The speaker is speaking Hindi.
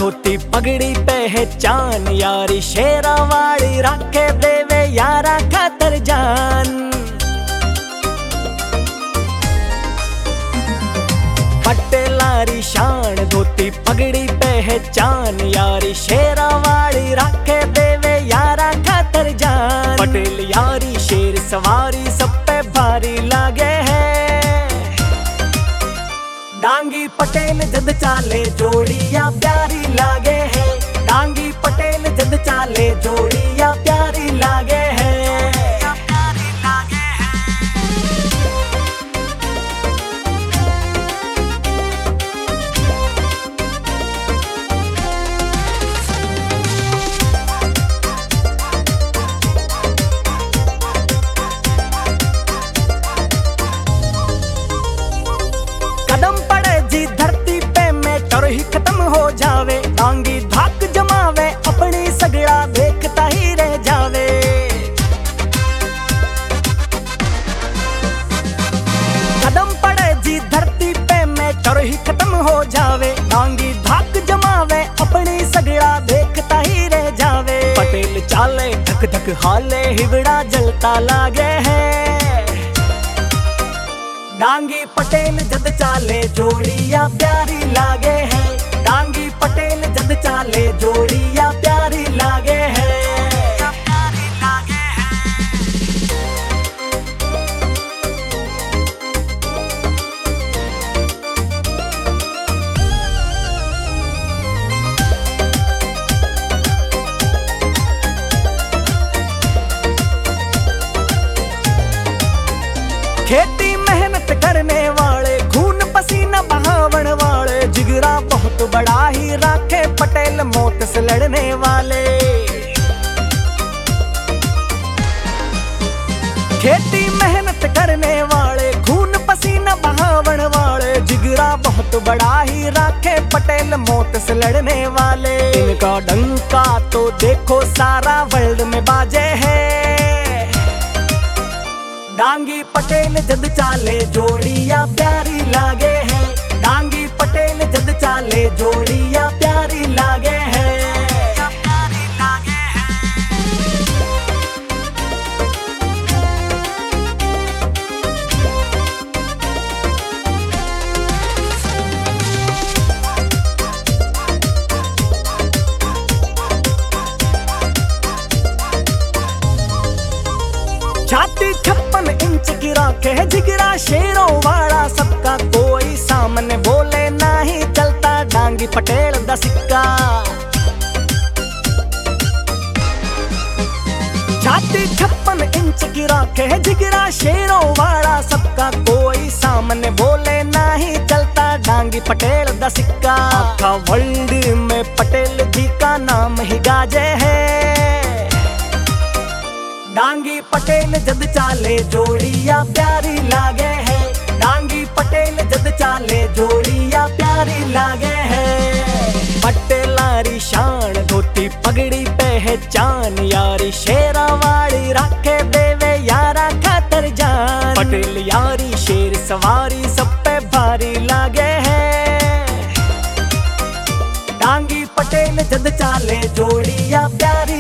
धोती पगड़ी पहचान, यारी शेरा वाली राखे देवे यारा खातर जान। पटेलारी शान धोती पगड़ी पहचान, यारी शेरा वाली राखे देवे यारा खातर जान। पटेल यारी शेर सवारी सब पे भारी लागे है, डांगी पटेल जद चाले जोड़िया प्यारी लागे है। डांगी पटेल जद चाले जोड़िया प्यारी लागे है। खत्म हो जावे डांगी धाक जमावे, अपनी सगड़ा देखता ही रह जावे। कदम पड़े जी धरती पे मैं कर ही खत्म हो जावे, डांगी धाक जमावे अपनी सगड़ा देखता ही रह जावे। पटेल चाले धक धक हाले हिवड़ा जलता लागे है, डांगी पटेल जद चाले जोड़िया प्यारी लागे है। डांगी पटेल जद चाले जोड़िया प्यारी लागे है। खेती मेहनत करने वाले, खून पसीना बहावन वाले, जिगरा बहुत बड़ा ही राखे पटेल मौत से लड़ने वाले। खेती मेहनत करने वाले, खून पसीना बहावन वाले, जिगरा बहुत बड़ा ही राखे पटेल मौत से लड़ने वाले। इनका डंका तो देखो सारा वर्ल्ड में बाजे है, डांगी पटेल जद चाले जोड़िया प्यारी लागे है। डांगी पटेल जद चाले जोड़िया प्यारी लागे है। छाती 56 इंच की राखे है, जिगरा शेरों वाला सबका, कोई सामने बोले नहीं चलता डांगी पटेल दा सिक्का। छाती 56 इंच की राखे है, जिगरा शेरों वाला सबका, कोई सामने बोले नहीं चलता डांगी पटेल दा सिक्का। आखा वर्ल्ड में पटेल जी का नाम ही गाजे है, डांगी पटेल जद चाले जोड़िया प्यारी लागे है। डांगी पटेल जद चाले जोड़िया प्यारी लागे है। पटेलारी शान धोती पगड़ी पहचान, यारी शेरा वाली राखे देवे यारा खातर जान। पटेल यारी शेर सवारी सब पे भारी लागे है, डांगी पटेल जद चाले जोड़िया प्यारी